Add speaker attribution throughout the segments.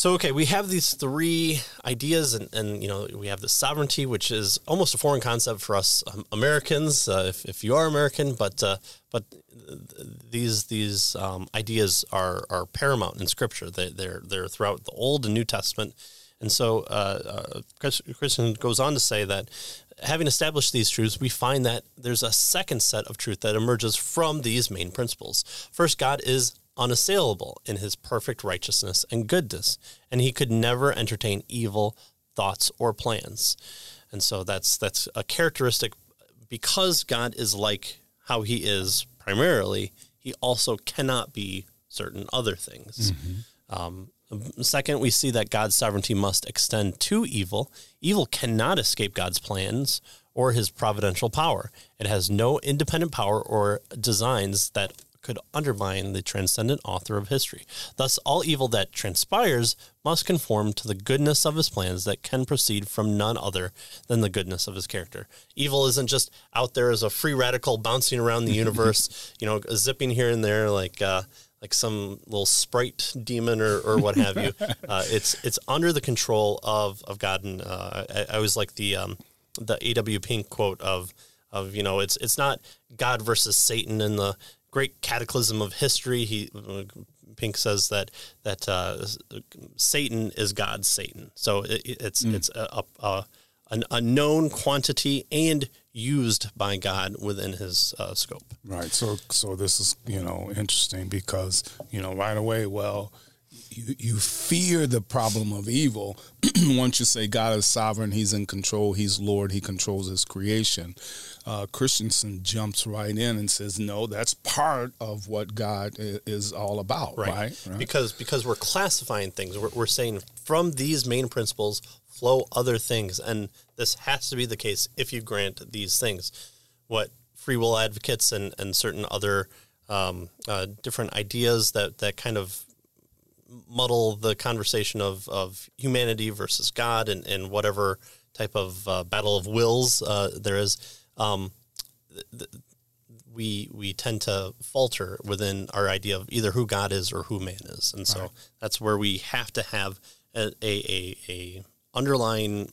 Speaker 1: So, okay, we have these three ideas, and we have the sovereignty, which is almost a foreign concept for us Americans, if you are American, but these ideas are paramount in Scripture. They're throughout the Old and New Testament, and so Christian goes on to say that having established these truths, we find that there's a second set of truth that emerges from these main principles. First, God is unassailable in his perfect righteousness and goodness, and he could never entertain evil thoughts or plans. And so that's a characteristic. Because God is like how he is primarily, he also cannot be certain other things. Second, we see that God's sovereignty must extend to evil. Evil cannot escape God's plans or his providential power. It has no independent power or designs that could undermine the transcendent author of history. Thus, all evil that transpires must conform to the goodness of his plans that can proceed from none other than the goodness of his character. Evil isn't just out there as a free radical bouncing around the universe, zipping here and there like some little sprite demon or what have you. It's under the control of God. And I always like the A.W. Pink quote of it's not God versus Satan in the great cataclysm of history. Pink says that Satan is God's Satan. So it's a known quantity and used by God within his scope.
Speaker 2: Right. So this is interesting because right away, you fear the problem of evil once you say God is sovereign, he's in control, he's Lord, he controls his creation. Christensen jumps right in and says, no, that's part of what God is all about, right?
Speaker 1: Because we're classifying things. We're saying from these main principles flow other things, and this has to be the case if you grant these things. What free will advocates and certain other different ideas that kind of muddle the conversation of humanity versus God and whatever type of battle of wills there is, we tend to falter within our idea of either who God is or who man is, and so that's where we have to have a underlying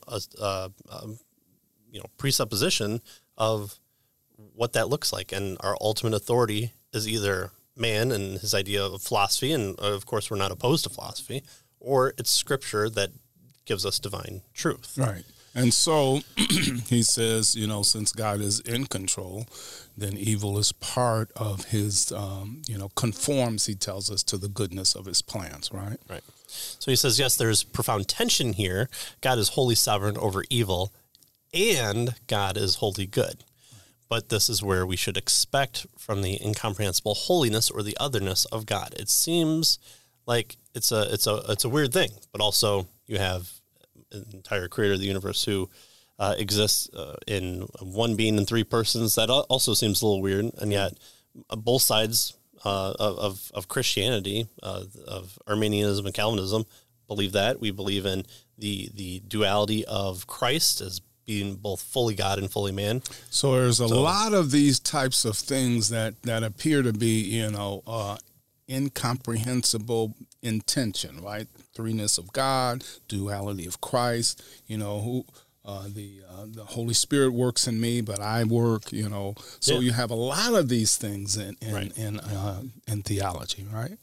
Speaker 1: presupposition of what that looks like, and our ultimate authority is either man and his idea of philosophy, and of course we're not opposed to philosophy, or it's Scripture that gives us divine truth.
Speaker 2: Right. And so he says, since God is in control, then evil is part of his, conforms, he tells us, to the goodness of his plans, right?
Speaker 1: Right. So he says, yes, there's profound tension here. God is wholly sovereign over evil, and God is wholly good. But this is where we should expect from the incomprehensible holiness or the otherness of God. It seems like it's a weird thing, but also you have an entire creator of the universe who exists in one being in three persons. That also seems a little weird, and yet both sides of Christianity, of Arminianism and Calvinism, believe that. We believe in the duality of Christ as being both fully God and fully man.
Speaker 2: So there's a lot of these types of things that appear to be, incomprehensible intention, right? Threeness of God, duality of Christ, the Holy Spirit works in me, but I work, So you have a lot of these things in theology, right?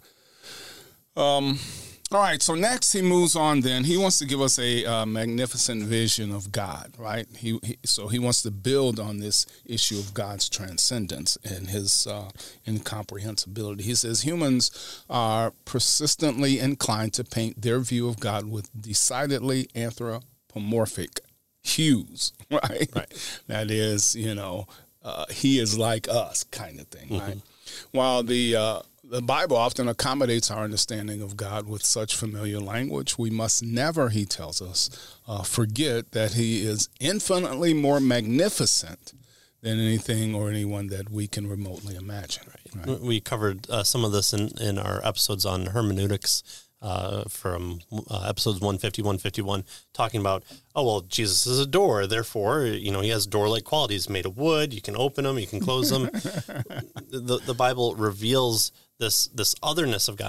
Speaker 2: All right, so next he moves on then. He wants to give us a magnificent vision of God, right? So he wants to build on this issue of God's transcendence and his incomprehensibility. He says humans are persistently inclined to paint their view of God with decidedly anthropomorphic hues, right? That is, he is like us kind of thing, right? While the Bible often accommodates our understanding of God with such familiar language, we must never, he tells us, forget that he is infinitely more magnificent than anything or anyone that we can remotely imagine. Right?
Speaker 1: We covered some of this in our episodes on hermeneutics from episodes 150, 151, talking about, Jesus is a door, therefore, he has door-like qualities made of wood, you can open them, you can close them. The Bible reveals this otherness of God.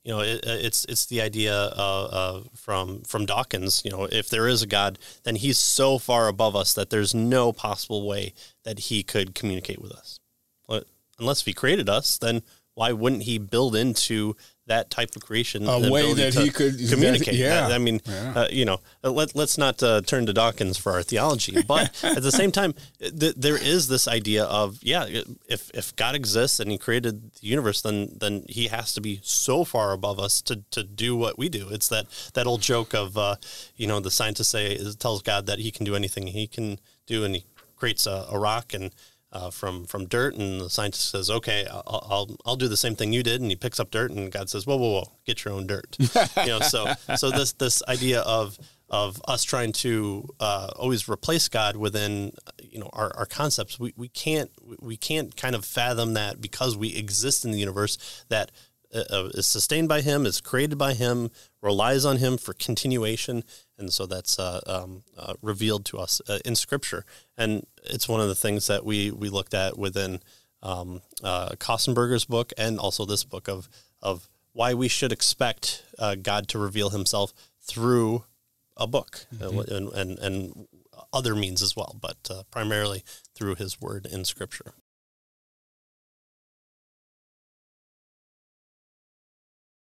Speaker 1: It's the idea from Dawkins. If there is a God, then he's so far above us that there's no possible way that he could communicate with us. Unless he created us, then why wouldn't he build into that type of creation
Speaker 2: a way that he could
Speaker 1: communicate?
Speaker 2: Yeah.
Speaker 1: Let's not turn to Dawkins for our theology, but at the same time, there is this idea of if God exists and he created the universe, then he has to be so far above us to do what we do. It's that old joke of the scientists tells God that he can do anything he can do, and he creates a rock and from dirt, and the scientist says, "Okay, I'll do the same thing you did," and he picks up dirt, and God says, "Whoa, get your own dirt." So this idea of us trying to always replace God within our concepts, we can't kind of fathom that, because we exist in the universe that is sustained by him, is created by him, relies on him for continuation. And so that's revealed to us in Scripture. And it's one of the things that we looked at within Kostenberger's book, and also this book of why we should expect God to reveal himself through a book, and other means as well, but primarily through his word in Scripture.